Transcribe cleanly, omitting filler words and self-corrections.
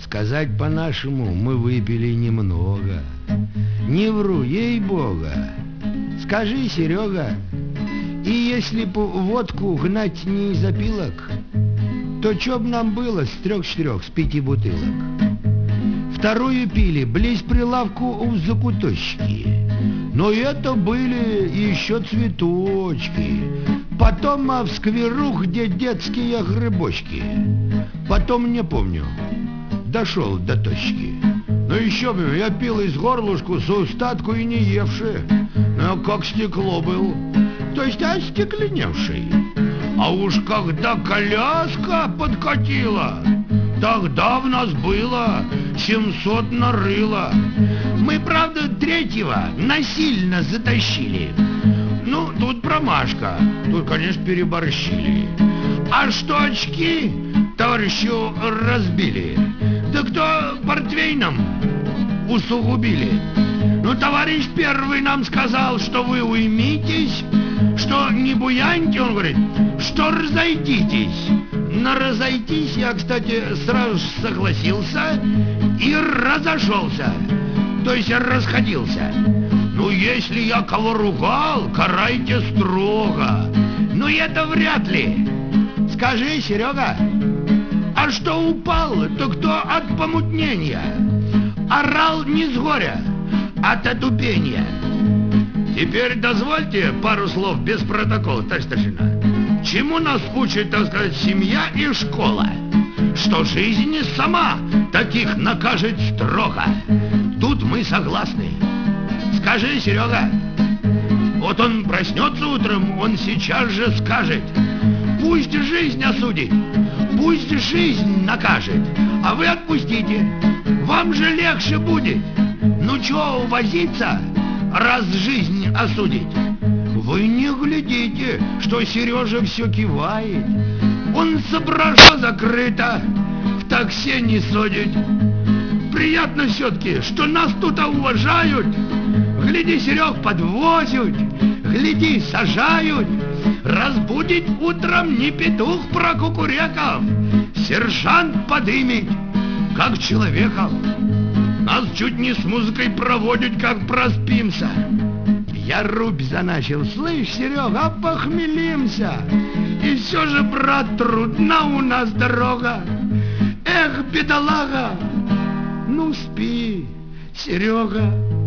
Сказать по-нашему, мы выпили немного. Не вру, ей-бога. Скажи, Серега, и если б водку гнать не из опилок, то чё б нам было с 3-4, с 5 бутылок? Вторую пили близ прилавку у закуточки. Но это были еще цветочки. Потом в скверу, где детские грибочки. Потом, не помню, дошел до точки. Но еще бы, я пил из горлышку с устатку и не евши. Но как стекло был, то есть остекленевший. А уж когда коляска подкатила, тогда в нас было 700 нарыло. Мы, правда, третьего насильно затащили. Ну, тут промашка, тут, конечно, переборщили. А что очки товарищу разбили, да кто портвейном усугубили. Ну, товарищ первый нам сказал, что вы уймитесь, что не буяньте, он говорит, что разойдитесь. На разойтись я, кстати, сразу же согласился и разошелся, то есть расходился. Ну, если я кого ругал, карайте строго. Но это вряд ли. Скажи, Серега, а что упал, то кто от помутнения? Орал не с горя, от отупения. Теперь дозвольте пару слов без протокола, товарищ старшина. Чему нас учит, так сказать, семья и школа? Что жизнь сама таких накажет строго. Тут мы согласны. Скажи, Серега, вот он проснется утром, он сейчас же скажет: пусть жизнь осудит, пусть жизнь накажет, а вы отпустите, вам же легче будет. Ну чё возиться, раз жизнь осудить? Вы не глядите, что Сережа все кивает. Он сообража закрыто, в такси не садит. Приятно все-таки, что нас тут уважают. Гляди, Серег, подвозят, гляди, сажают. Разбудит утром не петух про кукуреков, сержант подымет, как человеков. Нас чуть не с музыкой проводят, как проспимся. Я рубь заначил, слышь, Серега, похмелимся. И все же, брат, трудна у нас дорога. Эх, бедолага, ну спи, Серега.